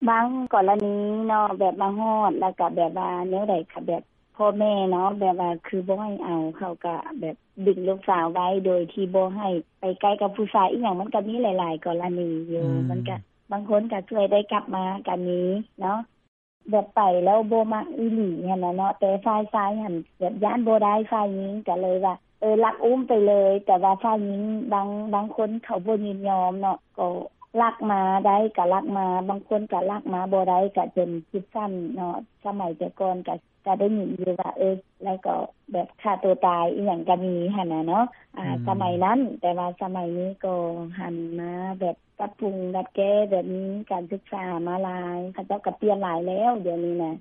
บางกรณีเนาะแบบมาฮอดแล้วก็แบบว่าแนวใดค่ะแบบพ่อแม่เนาะแบบว่าคือบ่ให้เอาเขาก็แบบดึงลูกสาวไว้โดยที่บ่ให้ไปใกล้กับผู้ชายอีหยังมันก็มีหลายๆกรณีอยู่มันก็บางคนก็ช่วยได้กลับมากันนี้เนาะแบบไปแล้วบ่มักอีหลีหั่นน่ะเนาะแต่ฝ่ายชายหั่นแบบย้านบ่ได้ฝ่ายหญิงก็เลยว่ารักอุ้มไปเลยแต่ว่าฝ่ายหญิงบางคนเขาบ่ยินยอมเนาะก็ลักมาได้ก็ลักมาบางคนก็ลักมาบ่ได้ก็จนคิดสั้นเนาะสมัยแต่ก่อนก็ได้ยินอยู่ว่าแล้วก็แบบฆ่าตัวตายอีหยังก็มีหั่นน่ะเนาะสมัยนั้นแต่ว่าสมัยนี้ก็หันมาแบบปรับปรุงดัดแก้แบบนี้การศึกษามาหลายเขาเจ้าก็เปลี่ยนหลายแล้วเดี๋ยวนี้น่ะ